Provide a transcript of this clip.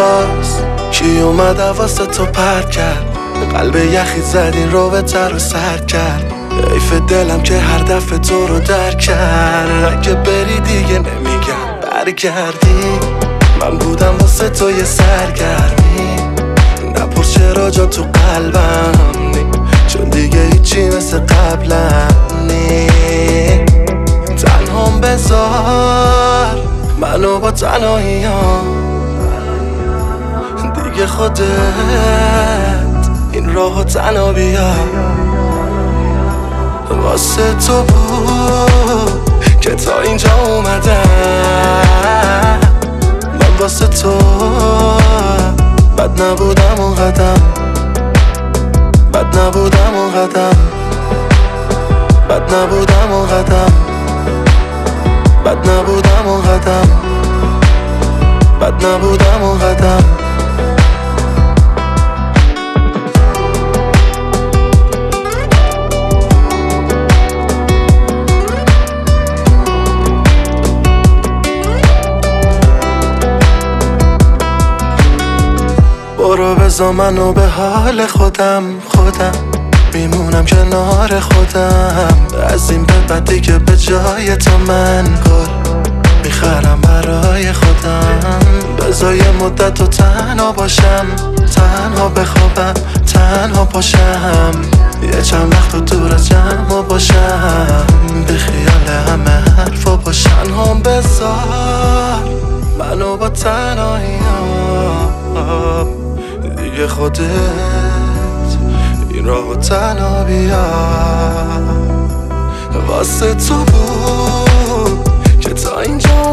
باز کی اومد واسه تو پرد کرد، قلب یخی زد این رابطه رو سرد کرد. حیف دلم که هر دفعه تو رو درک کرد. اگه بری دیگه نمیگم برگردی، من بودم واسه تو یه سرگرمی. نپرس چرا جا تو قلبم نی، چون دیگه هیچی مثل قبلم نی. تنهام بذار منو با تنهاییام، دیگه خودت این راهو تنها بیا. واسه تو بود که تا اینجا اومدم، من واسه تو بد نبودم اون قدم، بد نبودم اون قدم، بد نبودم اون قدم، بد نبودم اون قدم، بد نبودم اون قدم. برو بذار منو به حال خودم میمونم کنار خودم. از این به بعد دیگه به جای تو من گل میخرم برای خودم. بذار یه مدت تو تنها باشم، تنها بخوابم، تنها پاشم، یه چند وقت تو دور از جمع باشم، به خیال همه حرفا باشم. تنهام بذار منو با تنهاییام، دیگه خودت این راهو تنها بیا. واسه تو بود که تا اینجا